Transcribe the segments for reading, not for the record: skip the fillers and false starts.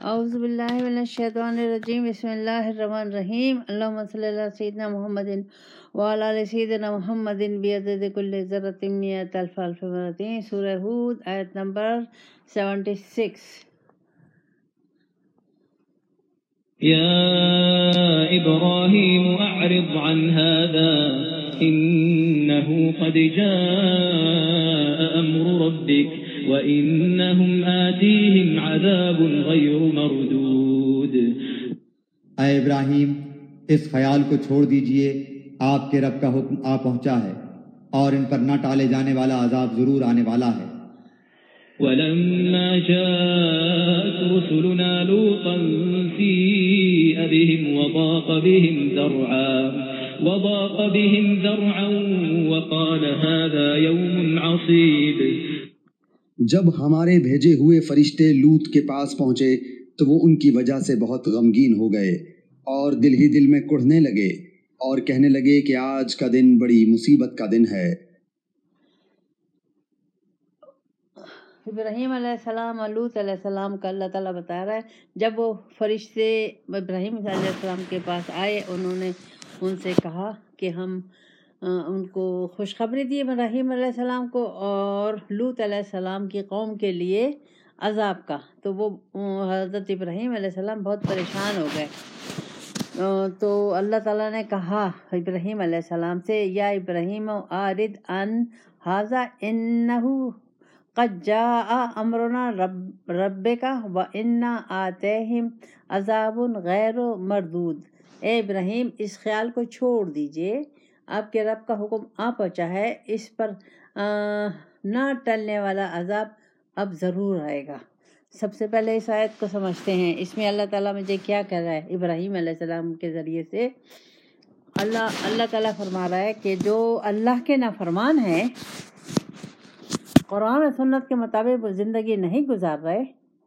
اعوذ باللہ من الشیطان الرجیم بسم اللہ الرحمن الرحیم اللہم صلی اللہ سیدنا محمد وعلی آل سیدنا محمد بعدد کل ذرۃ مئۃ الف الف مرتين سورہ ہود آیت نمبر 76. يا إبراهيم أعرض عن هذا إنه قد جاء أمر ربك وإنهم آتيهم عذاب غير مردود. اے ابراہیم، اس خیال کو چھوڑ دیجئے، آپ کے رب کا حکم آ پہنچا ہے اور ان پر نہ ٹالے جانے والا عذاب ضرور آنے والا ہے. ولما جاءت رسلنا لوطا سيء بهم وضاق بهم ذرعا وقال هذا يوم عصيب. جب ہمارے بھیجے ہوئے فرشتے لوط کے پاس پہنچے تو وہ ان کی وجہ سے بہت غمگین ہو گئے اور دل ہی دل میں کڑھنے لگے اور کہنے لگے کہ آج کا دن بڑی مصیبت کا دن ہے. ابراہیم علیہ السلام اور لوط علیہ السلام کا اللہ تعالیٰ بتا رہا ہے، جب وہ فرشتے ابراہیم علیہ السلام کے پاس آئے، انہوں نے ان سے کہا کہ ہم ان کو خوشخبری دی ابراہیم علیہ السلام کو اور لوط علیہ السلام کی قوم کے لیے عذاب کا. تو وہ حضرت ابراہیم علیہ السلام بہت پریشان ہو گئے. تو اللہ تعالیٰ نے کہا ابراہیم علیہ السلام سے، یا ابراہیم اعرض عن ھذا انہ قد جاء امرنا ربک وانا آتیہم عذاب غیر مردود. اے ابراہیم، اس خیال کو چھوڑ دیجئے، آپ کے رب کا حکم آ پہنچا ہے، اس پر نہ ٹلنے والا عذاب اب ضرور آئے گا. سب سے پہلے اس آیت کو سمجھتے ہیں. اس میں اللہ تعالیٰ مجھے کیا کہہ رہا ہے؟ ابراہیم علیہ السلام کے ذریعے سے اللہ تعالیٰ فرما رہا ہے کہ جو اللہ کے نافرمان ہیں، قرآن و سنت کے مطابق وہ زندگی نہیں گزار رہے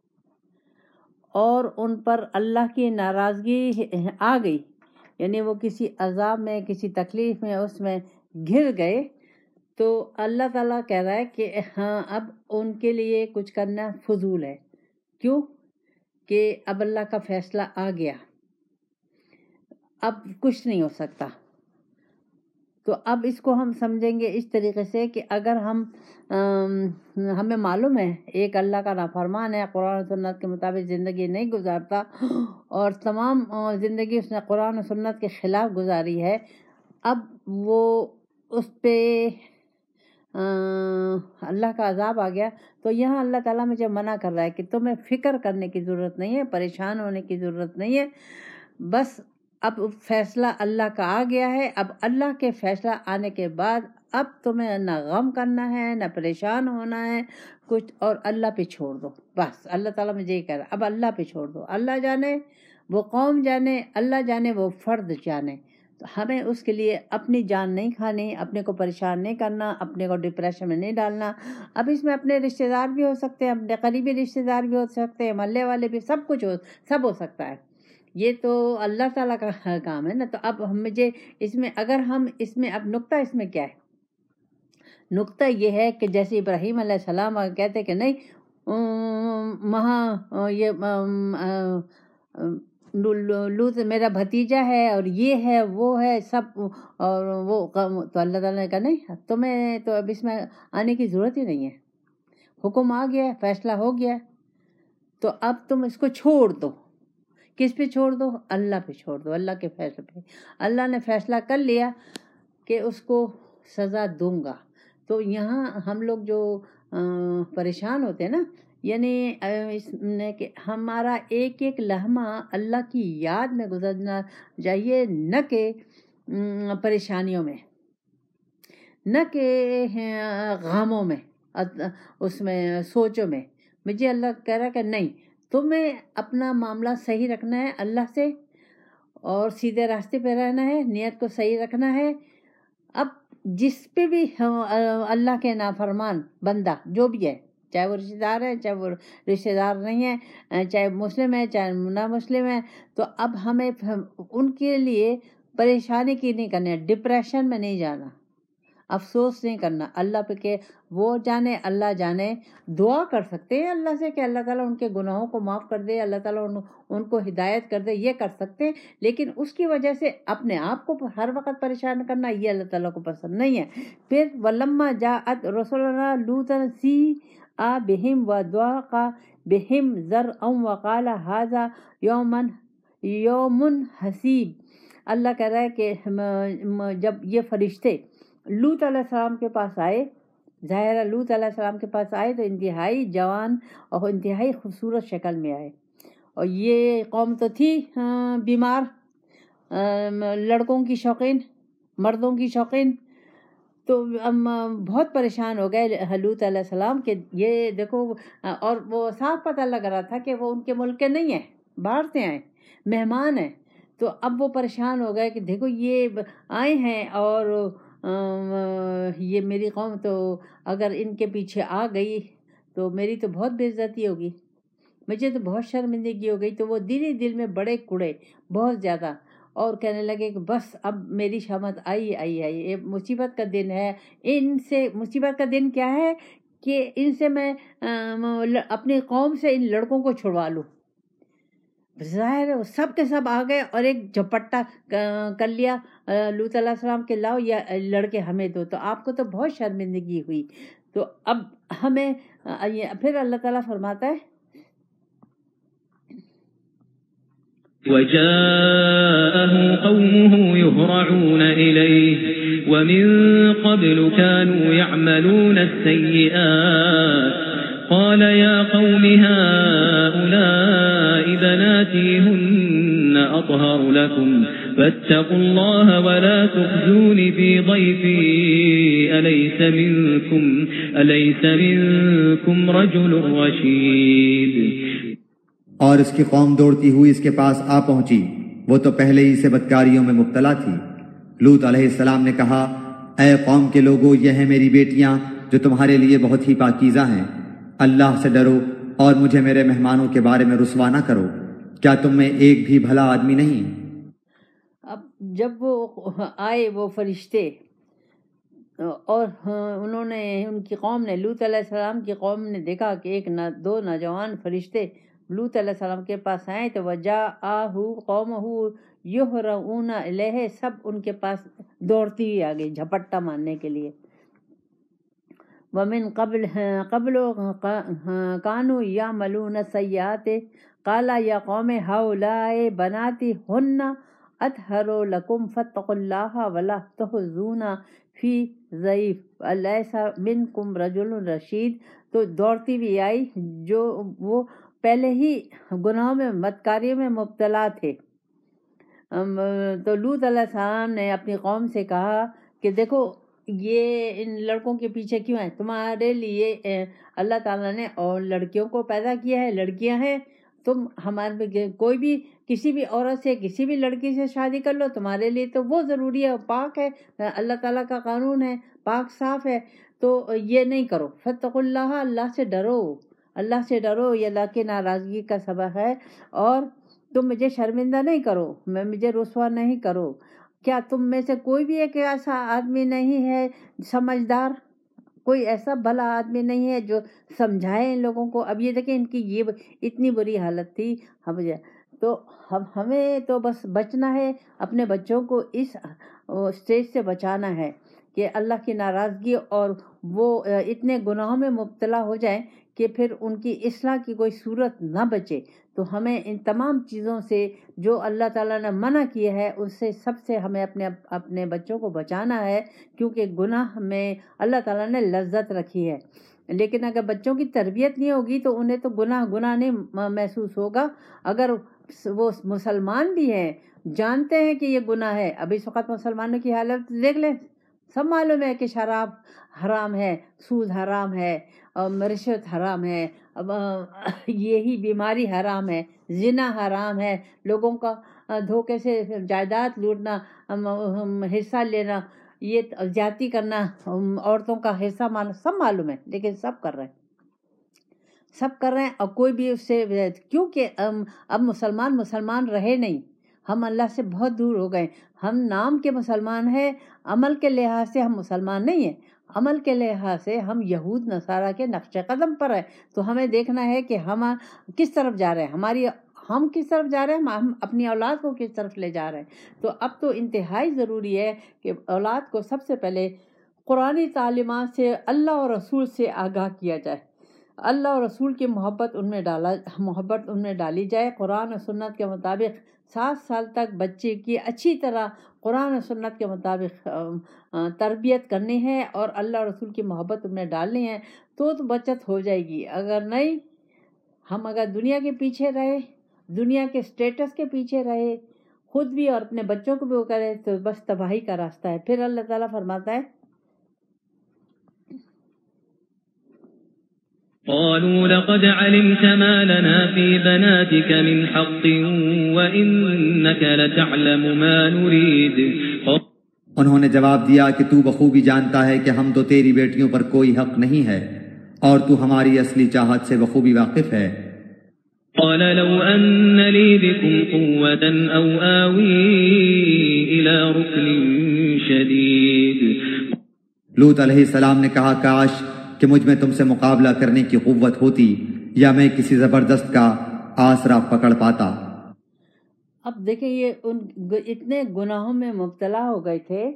اور ان پر اللہ کی ناراضگی آ گئی، یعنی وہ کسی عذاب میں، کسی تکلیف میں، اس میں گر گئے، تو اللہ تعالیٰ کہہ رہا ہے کہ ہاں اب ان کے لیے کچھ کرنا فضول ہے. کیوں؟ کہ اب اللہ کا فیصلہ آ گیا، اب کچھ نہیں ہو سکتا. تو اب اس کو ہم سمجھیں گے اس طریقے سے کہ اگر ہمیں معلوم ہے ایک اللہ کا نافرمان ہے، قرآن و سنت کے مطابق زندگی نہیں گزارتا اور تمام زندگی اس نے قرآن و سنت کے خلاف گزاری ہے، اب وہ اس پہ اللہ کا عذاب آ گیا. تو یہاں اللہ تعالیٰ مجھے منع کر رہا ہے کہ تمہیں فکر کرنے کی ضرورت نہیں ہے، پریشان ہونے کی ضرورت نہیں ہے. بس اب فیصلہ اللہ کا آ گیا ہے. اب اللہ کے فیصلہ آنے کے بعد اب تمہیں نہ غم کرنا ہے، نہ پریشان ہونا ہے کچھ، اور اللہ پہ چھوڑ دو. بس اللہ تعالیٰ مجھے یہ کہہ رہا ہے، اب اللہ پہ چھوڑ دو. اللہ جانے وہ قوم جانے، اللہ جانے وہ فرد جانے. تو ہمیں اس کے لیے اپنی جان نہیں کھانی، اپنے کو پریشان نہیں کرنا، اپنے کو ڈپریشن میں نہیں ڈالنا. اب اس میں اپنے رشتہ دار بھی ہو سکتے ہیں، اپنے قریبی رشتہ دار بھی ہو سکتے ہیں، محلے والے بھی، سب ہو سکتا ہے. یہ تو اللہ تعالیٰ کا کام ہے نا. تو اب مجھے اس میں اب نقطہ اس میں کیا ہے؟ نقطہ یہ ہے کہ جیسے ابراہیم علیہ السلام کہتے کہ نہیں لوط میرا بھتیجا ہے اور یہ ہے وہ ہے سب، اور وہ تو اللہ تعالیٰ نے کہا نہیں، تمہیں تو اب اس میں آنے کی ضرورت ہی نہیں ہے، حکم آ گیا، فیصلہ ہو گیا، تو اب تم اس کو چھوڑ دو. کس پہ چھوڑ دو؟ اللہ پہ چھوڑ دو، اللہ کے فیصلے پہ. اللہ نے فیصلہ کر لیا کہ اس کو سزا دوں گا. تو یہاں ہم لوگ جو پریشان ہوتے ہیں نا، یعنی اس نے کہ ہمارا ایک ایک لمحہ اللہ کی یاد میں گزرنا چاہیے، نہ کہ پریشانیوں میں، نہ کہ غموں میں، اس میں سوچوں میں. مجھے اللہ کہہ رہا ہے کہ نہیں، تمہیں اپنا معاملہ صحیح رکھنا ہے اللہ سے اور سیدھے راستے پہ رہنا ہے، نیت کو صحیح رکھنا ہے. اب جس پہ بھی اللہ کے نافرمان بندہ جو بھی ہے، چاہے وہ رشتہ دار ہے، چاہے وہ رشتہ دار نہیں ہے، چاہے مسلم ہے، چاہے نہ مسلم ہے، تو اب ہمیں ان کے لیے پریشانی کی نہیں کرنی ہے، ڈپریشن میں نہیں جانا. افسوس نہیں کرنا اللہ پہ کہ وہ جانے اللہ جانے. دعا کر سکتے ہیں اللہ سے کہ اللہ تعالیٰ ان کے گناہوں کو معاف کر دے, اللہ تعالیٰ ان کو ہدایت کر دے, یہ کر سکتے ہیں, لیکن اس کی وجہ سے اپنے آپ کو ہر وقت پریشان کرنا یہ اللہ تعالیٰ کو پسند نہیں ہے. پھر وَلَمَّا جَاءَتْ رُسُلُنَا لُوطًا سِیءَ بِهِمْ وَضَاقَ بِهِمْ ذَرْعًا وَقَالَ هَٰذَا یوم حسیب. اللہ کہہ رہا ہے کہ جب یہ فرشتے لوط علیہ السلام کے پاس آئے, ظاہرہ لوط علیہ السلام کے پاس آئے تو انتہائی جوان اور انتہائی خوبصورت شکل میں آئے, اور یہ قوم تو تھی بیمار, لڑکوں کی شوقین, مردوں کی شوقین, تو بہت پریشان ہو گئے لوط علیہ السلام کہ یہ دیکھو, اور وہ صاف پتہ لگ رہا تھا کہ وہ ان کے ملک کے نہیں ہیں, باہر سے آئے مہمان ہیں. تو اب وہ پریشان ہو گئے کہ دیکھو یہ آئے ہیں اور یہ میری قوم تو اگر ان کے پیچھے آ گئی تو میری تو بہت بے عزتی ہوگی, مجھے تو بہت شرمندگی ہو گئی. تو وہ دل میں بڑے کڑے بہت زیادہ, اور کہنے لگے کہ بس اب میری شامت آئی. یہ مصیبت کا دن ہے. ان سے مصیبت کا دن کیا ہے کہ ان سے میں اپنی قوم سے ان لڑکوں کو چھڑوا لوں. ظاہر ہے سب کے سب آ گئے اور ایک جھپٹا کر لیا لوط علیہ السلام کے, لاؤ یا لڑکے ہمیں دو. تو آپ کو تو بہت شرمندگی ہوئی. تو اب ہمیں پھر اللہ تعالیٰ فرماتا ہے وجاءه قومه يهرعون إليه ومن قبل كانوا يعملون السيئات قال يا قوم هؤلاء بناتي هن أطهر لكم فاتقوا الله ولا تخزوني في ضيفي أليس منكم رجل رشيد. اور اس کی قوم دوڑتی ہوئی اس کے پاس آ پہنچی, وہ تو پہلے ہی سے بدکاریوں میں مبتلا تھی. لوط علیہ السلام نے کہا, اے قوم کے لوگوں, یہ ہیں میری بیٹیاں جو تمہارے لیے بہت ہی پاکیزہ ہیں. اللہ سے ڈرو اور مجھے میرے مہمانوں کے بارے میں رسوا نہ کرو. کیا تم میں ایک بھی بھلا آدمی نہیں؟ اب جب وہ آئے وہ فرشتے اور انہوں نے, ان کی قوم نے, لوط علیہ السلام کی قوم نے دیکھا کہ دو نوجوان فرشتے لوط علیہ السلام کے پاس آئے, تو وجاءہ قومہ یہرعون الیہ, سب ان کے پاس دوڑتی ہوئی آ گئی جھپٹا مارنے کے لیے. ومن قبل کانوا یعملون السیئات قال یا قوم ہؤلاء بناتی ہن اطہر لکم فاتقوا اللہ ولا تخزونا فی ضیف الیس منکم رجل رشید. تو دوڑتی بھی آئی جو وہ پہلے ہی گناہوں میں بدکاریوں میں مبتلا تھے. تو لوط علیہ السلام نے اپنی قوم سے کہا کہ دیکھو یہ ان لڑکوں کے پیچھے کیوں ہیں؟ تمہارے لیے اللہ تعالیٰ نے اور لڑکیوں کو پیدا کیا ہے, لڑکیاں ہیں, تم ہمارے کوئی بھی کسی بھی عورت سے کسی بھی لڑکی سے شادی کر لو, تمہارے لیے تو وہ ضروری ہے, پاک ہے, اللہ تعالیٰ کا قانون ہے, پاک صاف ہے, تو یہ نہیں کرو. فاتقوا اللہ, اللہ سے ڈرو, اللہ سے ڈرو, یہ اللہ کی ناراضگی کا سبب ہے, اور تم مجھے شرمندہ نہیں کرو, مجھے رسوا نہیں کرو. کیا تم میں سے کوئی بھی ایک ایسا آدمی نہیں ہے سمجھدار, کوئی ایسا بھلا آدمی نہیں ہے جو سمجھائے ان لوگوں کو؟ اب یہ دیکھیں ان کی یہ اتنی بری حالت تھی. تو ہمیں تو بس بچنا ہے, اپنے بچوں کو اس اسٹیج سے بچانا ہے کہ اللہ کی ناراضگی اور وہ اتنے گناہوں میں مبتلا ہو جائیں کہ پھر ان کی اصلاح کی کوئی صورت نہ بچے. تو ہمیں ان تمام چیزوں سے جو اللہ تعالیٰ نے منع کیا ہے اس سے سب سے ہمیں اپنے بچوں کو بچانا ہے, کیونکہ گناہ میں اللہ تعالیٰ نے لذت رکھی ہے. لیکن اگر بچوں کی تربیت نہیں ہوگی تو انہیں تو گناہ نہیں محسوس ہوگا. اگر وہ مسلمان بھی ہیں, جانتے ہیں کہ یہ گناہ ہے, اب اس وقت مسلمانوں کی حالت دیکھ لیں, سب معلوم ہے کہ شراب حرام ہے, سود حرام ہے, رشوت حرام ہے, یہی بیماری حرام ہے, زنا حرام ہے, لوگوں کا دھوکے سے جائیداد لوٹنا, حصہ لینا, یہ زیادتی کرنا, عورتوں کا حصہ ماننا, سب معلوم ہے, لیکن سب کر رہے ہیں. اور کوئی بھی اس سے, کیونکہ اب مسلمان رہے نہیں, ہم اللہ سے بہت دور ہو گئے. ہم نام کے مسلمان ہیں، عمل کے لحاظ سے ہم مسلمان نہیں ہیں. عمل کے لحاظ سے ہم یہود نصارہ کے نقش قدم پر ہیں. تو ہمیں دیکھنا ہے کہ ہم کس طرف جا رہے ہیں، ہم کس طرف جا رہے ہیں، ہم اپنی اولاد کو کس طرف لے جا رہے ہیں. تو اب تو انتہائی ضروری ہے کہ اولاد کو سب سے پہلے قرآنی تعلیمات سے، اللہ اور رسول سے آگاہ کیا جائے. اللہ اور رسول کی محبت ان میں ڈالی جائے. قرآن و سنت کے مطابق 7 سال تک بچے کی اچھی طرح قرآن و سنت کے مطابق تربیت کرنی ہے اور اللہ اور رسول کی محبت ان میں ڈالنی ہے، تو بچت ہو جائے گی. اگر نہیں، ہم اگر دنیا کے پیچھے رہے، دنیا کے سٹیٹس کے پیچھے رہے، خود بھی اور اپنے بچوں کو بھی وہ کرے، تو بس تباہی کا راستہ ہے. پھر اللہ تعالیٰ فرماتا ہے قالوا لقد علمت ما لنا في بناتك من حق وإنك لتعلم ما نريد. انہوں نے جواب دیا کہ تو بخوبی جانتا ہے کہ ہم تو تیری بیٹیوں پر کوئی حق نہیں ہے اور تو ہماری اصلی چاہت سے بخوبی واقف ہے. قال لو أن لي بكم قوة أو آوي إلى ركن شديد. لوط علیہ السلام نے کہا کاش کہ مجھ میں تم سے مقابلہ کرنے کی قوت ہوتی یا میں کسی زبردست کا آسرا پکڑ پاتا. اب دیکھیں یہ اتنے گناہوں میں مبتلا ہو گئے تھے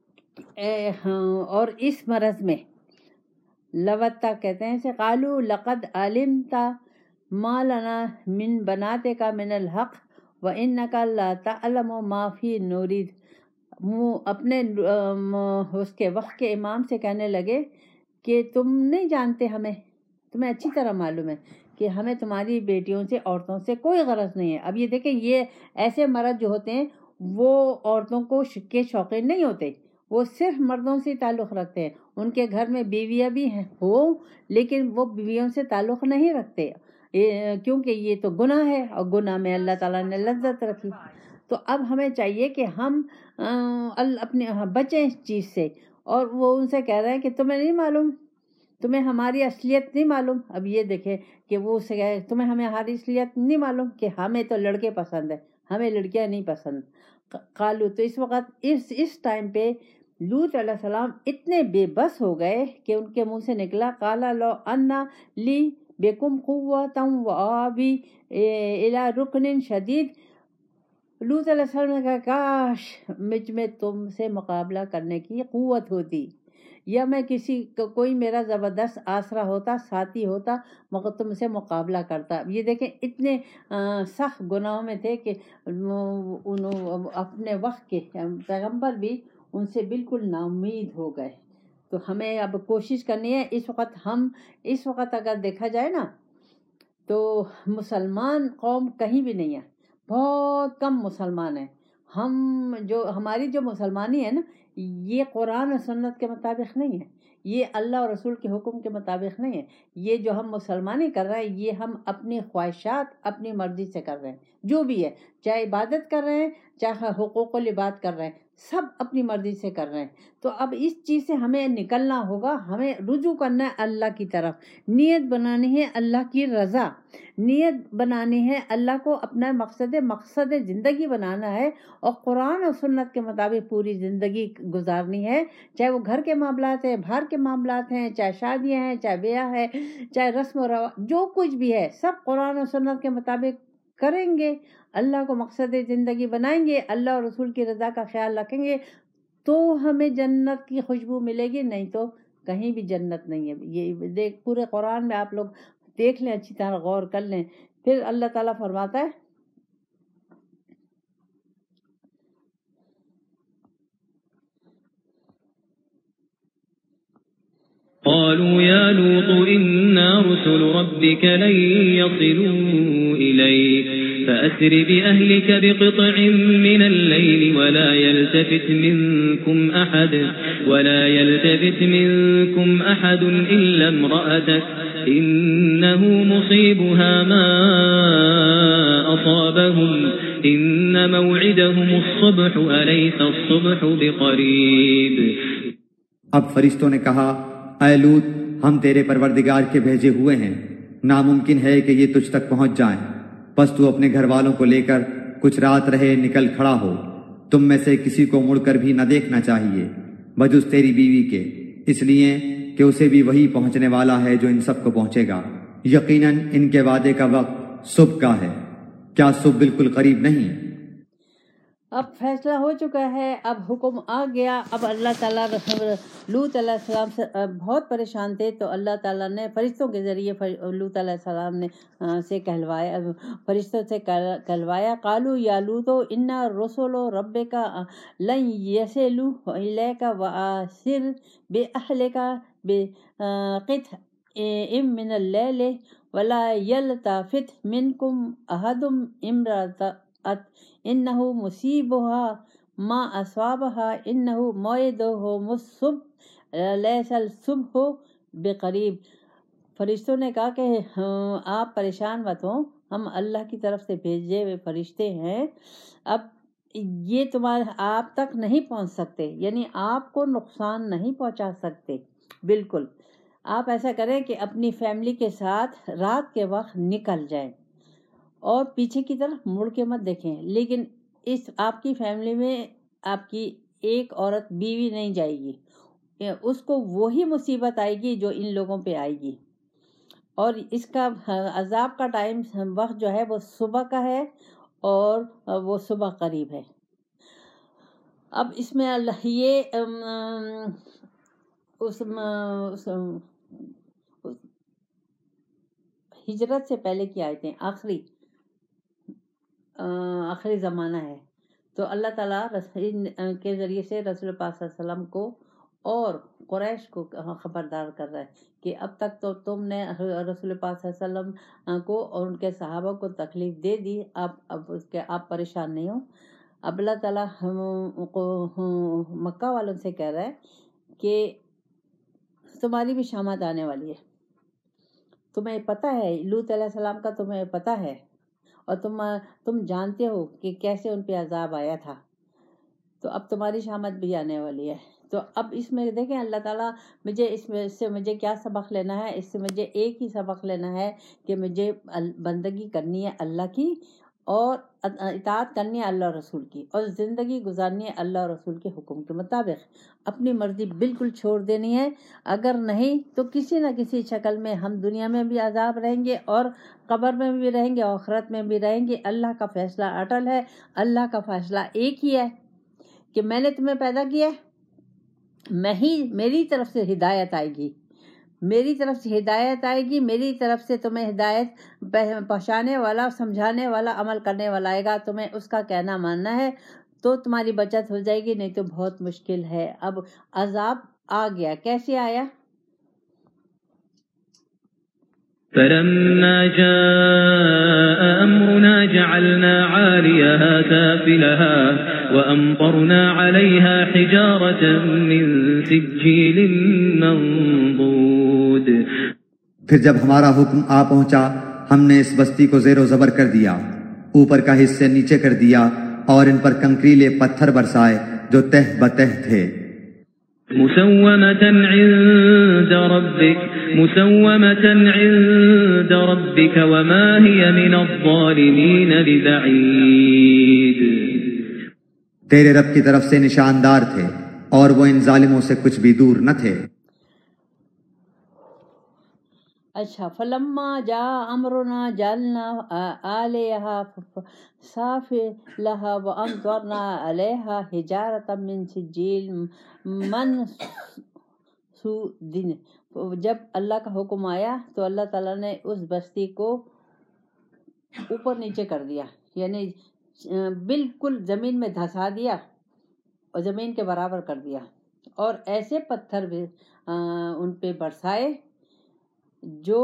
اور اس مرض میں لوتا کہتے ہیں سے قالوا لقد علمت ما لنا من بناتک من الحق وانک لا تعلم ما فی نرید. اپنے اس کے وقت کے امام سے کہنے لگے کہ تم نہیں جانتے، تمہیں اچھی طرح معلوم ہے کہ ہمیں تمہاری بیٹیوں سے، عورتوں سے کوئی غرض نہیں ہے. اب یہ دیکھیں، یہ ایسے مرض جو ہوتے ہیں وہ عورتوں کو کے شوقین نہیں ہوتے، وہ صرف مردوں سے تعلق رکھتے ہیں. ان کے گھر میں بیویاں بھی ہو لیکن وہ بیویوں سے تعلق نہیں رکھتے، کیونکہ یہ تو گناہ ہے اور گناہ میں اللہ تعالیٰ نے لذت رکھی. تو اب ہمیں چاہیے کہ ہم اپنے بچیں اس چیز سے. اور وہ ان سے کہہ رہے ہیں کہ تمہیں نہیں معلوم، تمہیں ہماری اصلیت نہیں معلوم. اب یہ دیکھیں کہ وہ اسے کہے تمہیں ہماری اصلیت نہیں معلوم کہ ہمیں تو لڑکے پسند ہیں، ہمیں لڑکیاں نہیں پسند. قالو، تو اس وقت اس ٹائم پہ لوط علیہ السلام اتنے بے بس ہو گئے کہ ان کے منہ سے نکلا قالا لو انا لی بکم قوۃ وآوی الی رکن شدید. لوط علیہ السلام نے کہا کاش مجھ میں تم سے مقابلہ کرنے کی قوت ہوتی، یا میں کوئی میرا زبردست آسرا ہوتا، ساتھی ہوتا، مگر تم سے مقابلہ کرتا. یہ دیکھیں اتنے سخت گناہوں میں تھے کہ اپنے وقت کے پیغمبر بھی ان سے بالکل نا امید ہو گئے. تو ہمیں اب کوشش کرنی ہے. اس وقت اگر دیکھا جائے نا تو مسلمان قوم کہیں بھی نہیں ہے، بہت کم مسلمان ہیں. ہماری جو مسلمانی ہے نا، یہ قرآن و سنت کے مطابق نہیں ہے، یہ اللہ اور رسول کے حکم کے مطابق نہیں ہے. یہ جو ہم مسلمانی کر رہے ہیں یہ ہم اپنی خواہشات، اپنی مرضی سے کر رہے ہیں. جو بھی ہے، چاہے عبادت کر رہے ہیں، چاہے حقوق العباد کر رہے ہیں، سب اپنی مرضی سے کر رہے ہیں. تو اب اس چیز سے ہمیں نکلنا ہوگا، ہمیں رجوع کرنا ہے اللہ کی طرف. نیت بنانی ہے اللہ کی رضا، نیت بنانی ہے اللہ کو اپنا مقصد زندگی بنانا ہے اور قرآن اور سنت کے مطابق پوری زندگی گزارنی ہے. چاہے وہ گھر کے معاملات ہیں، باہر کے معاملات ہیں، چاہے شادیاں ہیں، چاہے بیاہ ہے، چاہے رسم و رواج، جو کچھ بھی ہے سب قرآن اور سنت کے مطابق کریں گے، اللہ کو مقصد زندگی بنائیں گے، اللہ اور رسول کی رضا کا خیال رکھیں گے تو ہمیں جنت کی خوشبو ملے گی، نہیں تو کہیں بھی جنت نہیں ہے. یہ پورے قرآن میں آپ لوگ دیکھ لیں، اچھی طرح غور کر لیں. پھر اللہ تعالیٰ فرماتا ہے قالوا يا لوط إنا رسل ربك لن يصلوا إليك فأسر بأهلك بقطع من الليل ولا يلتفت منكم أحد إلا امرأتك إنه مصيبها ما أصابهم إن موعدهم الصبح أليس الصبح بقريب. اب فرشتوں نے کہا اے لوط، ہم تیرے پروردگار کے بھیجے ہوئے ہیں، ناممکن ہے کہ یہ تجھ تک پہنچ جائیں، بس تو اپنے گھر والوں کو لے کر کچھ رات رہے نکل کھڑا ہو. تم میں سے کسی کو مڑ کر بھی نہ دیکھنا چاہیے بجز تیری بیوی کے، اس لیے کہ اسے بھی وہی پہنچنے والا ہے جو ان سب کو پہنچے گا. یقیناً ان کے وعدے کا وقت صبح کا ہے، کیا صبح بالکل قریب نہیں؟ اب فیصلہ ہو چکا ہے، اب حکم آ گیا. اب اللہ تعالیٰ لوط علیہ السلام سے بہت پریشان تھے، تو اللہ تعالیٰ نے فرشتوں کے ذریعے لوط علیہ السلام نے سے کہلوایا، فرشتوں سے کہلوایا. قالوا یا لوط انا رسول ربک لن یصلوا الیک واسر باہلک بقطع من اللیل ولا یلتفت منکم احد امرأۃ انہ مصیبها ما اصابها انہ موعدہم الصبح لیس الصبح بقریب. فرشتوں نے کہا کہ آپ پریشان مت ہوں، ہم اللہ کی طرف سے بھیجے ہوئے فرشتے ہیں، اب یہ آپ تک نہیں پہنچ سکتے، یعنی آپ کو نقصان نہیں پہنچا سکتے. بالکل آپ ایسا کریں کہ اپنی فیملی کے ساتھ رات کے وقت نکل جائیں اور پیچھے کی طرف مڑ کے مت دیکھیں. لیکن اس آپ کی فیملی میں آپ کی ایک عورت بیوی نہیں جائے گی، اس کو وہی مصیبت آئے گی جو ان لوگوں پہ آئے گی. اور اس کا عذاب کا ٹائم وقت جو ہے وہ صبح کا ہے اور وہ صبح قریب ہے. اب اس میں یہ اس ہجرت سے پہلے کی آیتیں، آخری زمانہ ہے. تو اللہ تعالیٰ کے ذریعے سے رسول پاک صلی اللہ علیہ وسلم کو اور قریش کو خبردار کر رہا ہے کہ اب تک تو تم نے رسول پاک صلی اللہ علیہ وسلم کو اور ان کے صحابہ کو تکلیف دے دی، اب اس کے آپ پریشان نہیں ہو. اب اللہ تعالیٰ مکہ والوں سے کہہ رہا ہے کہ تمہاری بھی شامت آنے والی ہے. تمہیں پتہ ہے لوط علیہ السلام کا، تمہیں پتہ ہے اور تم جانتے ہو کہ کیسے ان پہ عذاب آیا تھا. تو اب تمہاری شامت بھی آنے والی ہے. تو اب اس میں دیکھیں اللہ تعالیٰ اس سے مجھے کیا سبق لینا ہے. اس سے مجھے ایک ہی سبق لینا ہے کہ مجھے بندگی کرنی ہے اللہ کی اور اطاعت کرنی ہے اللہ رسول کی، اور زندگی گزارنی ہے اللہ رسول کے حکم کے مطابق. اپنی مرضی بالکل چھوڑ دینی ہے، اگر نہیں تو کسی نہ کسی شکل میں ہم دنیا میں بھی عذاب رہیں گے اور قبر میں بھی رہیں گے، آخرت میں بھی رہیں گے. اللہ کا فیصلہ اٹل ہے، اللہ کا فیصلہ ایک ہی ہے کہ میں نے تمہیں پیدا کیا، میری طرف سے ہدایت آئے گی، میری طرف سے ہدایت آئے گی، میری طرف سے تمہیں ہدایت پہنچانے والا، سمجھانے والا، عمل کرنے والا آئے گا. تمہیں اس کا کہنا ماننا ہے تو تمہاری بچت ہو جائے گی، نہیں تو بہت مشکل ہے. اب عذاب آ گیا، کیسے آیا؟ فلما جاء أمرنا جعلنا عاليها سافلها وأمطرنا عليها حجارة من سجيل منضود. پھر جب ہمارا حکم آ پہنچا ہم نے اس بستی کو زیر و زبر کر دیا، اوپر کا حصے نیچے کر دیا اور ان پر کنکریلے پتھر برسائے جو تہ بتہ تھے. مسومة عند ربك وما هي من الظالمين ببعيد. تیرے رب کی طرف سے نشاندار تھے اور وہ ان ظالموں سے کچھ بھی دور نہ تھے. اچھا، فلما جا امرنا جعلنا علیہا سافلہا وامطرنا علیہا حجارۃ من سجیل منضود. جب اللہ کا حکم آیا تو اللہ تعالیٰ نے اس بستی کو اوپر نیچے کر دیا، یعنی بالکل زمین میں دھسا دیا اور زمین کے برابر کر دیا، اور ایسے پتھر بھی ان پہ برسائے جو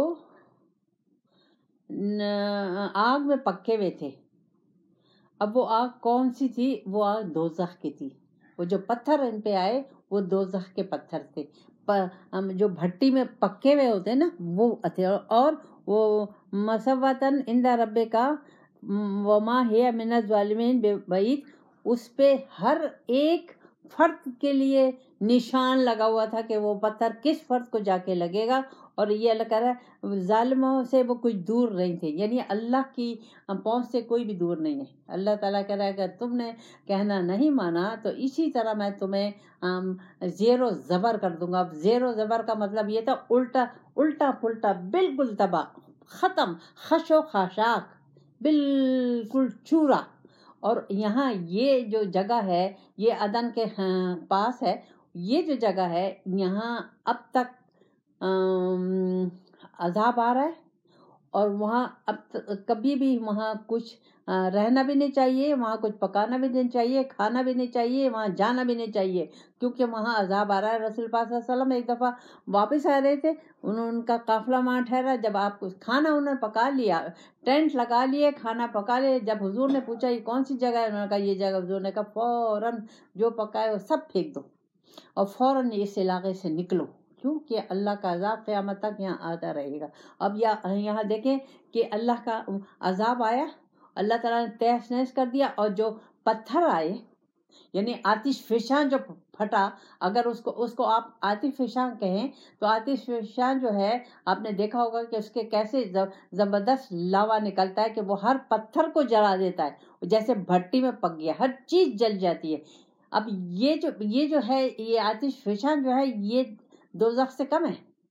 آگ میں پکے ہوئے تھے. اب وہ آگ کون سی تھی؟ وہ آگ دوزخ کی تھی. وہ جو پتھر ان پہ آئے وہ دوزخ کے پتھر تھے، جو بھٹی میں پکے ہوئے ہوتے ہیں نا وہ تھے. اور وہ مسوتاً عند ربک وما ہی من الظالمین ببعید، اس پہ ہر ایک فرد کے لیے نشان لگا ہوا تھا کہ وہ پتھر کس فرد کو جا کے لگے گا اور یہ اللہ کہہ رہا ہے ظالموں سے وہ کچھ دور نہیں تھے، یعنی اللہ کی پہنچ سے کوئی بھی دور نہیں ہے۔ اللہ تعالیٰ کہہ رہا ہے کہ تم نے کہنا نہیں مانا تو اسی طرح میں تمہیں زیر و زبر کر دوں گا۔ اب زیر و زبر کا مطلب یہ تھا الٹا پلٹا، بالکل تباہ، ختم، خش و خاشاک، بالکل چورا۔ اور یہاں یہ جو جگہ ہے یہ عدن کے پاس ہے، یہ جو جگہ ہے یہاں اب تک عذاب آ رہا ہے، اور وہاں اب کبھی بھی وہاں کچھ رہنا بھی نہیں چاہیے، وہاں کچھ پکانا بھی نہیں چاہیے، کھانا بھی نہیں چاہیے، وہاں جانا بھی نہیں چاہیے، کیونکہ وہاں عذاب آ رہا ہے۔ رسول پاک صلی اللہ علیہ وسلم ایک دفعہ واپس آ رہے تھے، ان کا قافلہ وہاں ٹھہرا، جب آپ کھانا انہوں نے پکا لیا، ٹینٹ لگا لیے، کھانا پکا لیا، جب حضور نے پوچھا یہ کون سی جگہ ہے، انہوں نے کہا یہ جگہ، حضور نے کہا فوراً جو پکائے وہ سب پھینک دو اور فوراً اس علاقے سے نکلو، کیونکہ اللہ کا عذاب قیامت تک یہاں آتا رہے گا۔ اب یہاں دیکھیں کہ اللہ کا عذاب آیا، اللہ تعالیٰ نے تہس نہس کر دیا، اور جو پتھر آئے یعنی آتش فشاں جو پھٹا، اگر اس کو آپ آتش فشاں کہیں تو آتش فشاں جو ہے آپ نے دیکھا ہوگا کہ اس کے کیسے زبردست لاوا نکلتا ہے کہ وہ ہر پتھر کو جلا دیتا ہے، جیسے بھٹی میں پک گیا، ہر چیز جل جاتی ہے۔ اب یہ جو ہے یہ آتش فشاں جو ہے یہ دوزخ سے کم ہے،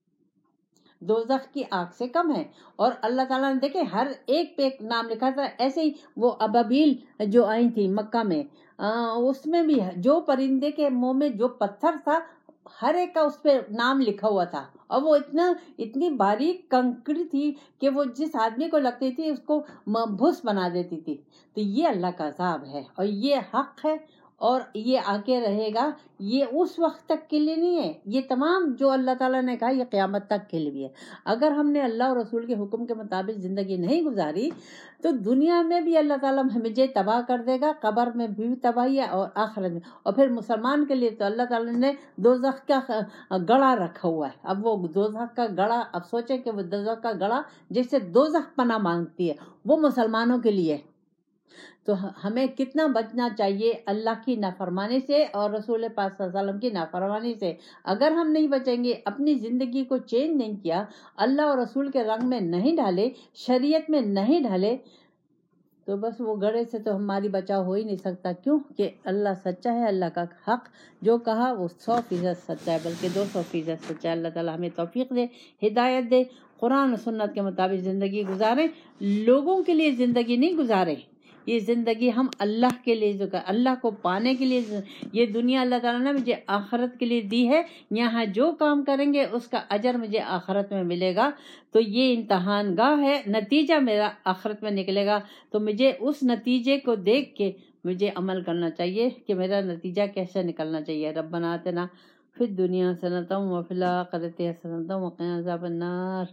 دوزخ کی آگ سے کم ہے۔ اور اللہ تعالیٰ نے دیکھے ہر ایک پہ ایک نام لکھا تھا، ایسے ہی وہ ابابیل جو آئی تھی مکہ میں، اس میں بھی جو پرندے کے منہ میں جو پتھر تھا ہر ایک کا اس پہ نام لکھا ہوا تھا، اور وہ اتنی باریک کنکری تھی کہ وہ جس آدمی کو لگتی تھی اس کو بھس بنا دیتی تھی۔ تو یہ اللہ کا عذاب ہے، اور یہ حق ہے، اور یہ آگے رہے گا، یہ اس وقت تک کے لیے نہیں ہے، یہ تمام جو اللہ تعالیٰ نے کہا یہ قیامت تک کے لیے ہے۔ اگر ہم نے اللہ اور رسول کے حکم کے مطابق زندگی نہیں گزاری تو دنیا میں بھی اللہ تعالیٰ مجھے تباہ کر دے گا، قبر میں بھی تباہی ہے اور آخرت میں۔ اور پھر مسلمان کے لیے تو اللہ تعالیٰ نے دوزخ کا گڑھا رکھا ہوا ہے۔ اب وہ دوزخ کا گڑھا، اب سوچیں کہ وہ دوزخ کا گڑھا جس سے دوزخ پناہ مانگتی ہے وہ مسلمانوں کے لیے۔ تو ہمیں کتنا بچنا چاہیے اللہ کی نافرمانی سے اور رسول پاک صلی اللہ علیہ وسلم کی نافرمانی سے۔ اگر ہم نہیں بچیں گے، اپنی زندگی کو چینج نہیں کیا، اللہ اور رسول کے رنگ میں نہیں ڈالے، شریعت میں نہیں ڈالے، تو بس وہ گڑھے سے تو ہماری بچاؤ ہو ہی نہیں سکتا، کیوں کہ اللہ سچا ہے، اللہ کا حق جو کہا وہ 100% سچا ہے، بلکہ 200% سچا ہے۔ اللہ تعالیٰ ہمیں توفیق دے، ہدایت دے، قرآن و سنت کے مطابق زندگی گزاریں، لوگوں کے لیے زندگی نہیں گزاریں۔ یہ زندگی ہم اللہ کے لیے جو اللہ کو پانے کے لیے، یہ دنیا اللہ تعالیٰ نے مجھے آخرت کے لیے دی ہے، یہاں جو کام کریں گے اس کا اجر مجھے آخرت میں ملے گا۔ تو یہ امتحان گاہ ہے، نتیجہ میرا آخرت میں نکلے گا، تو مجھے اس نتیجے کو دیکھ کے مجھے عمل کرنا چاہیے کہ میرا نتیجہ کیسے نکلنا چاہیے۔ ربنا آتنا فی الدنیا حسنۃ وفی الآخرۃ حسنۃ وقنا عذاب النار۔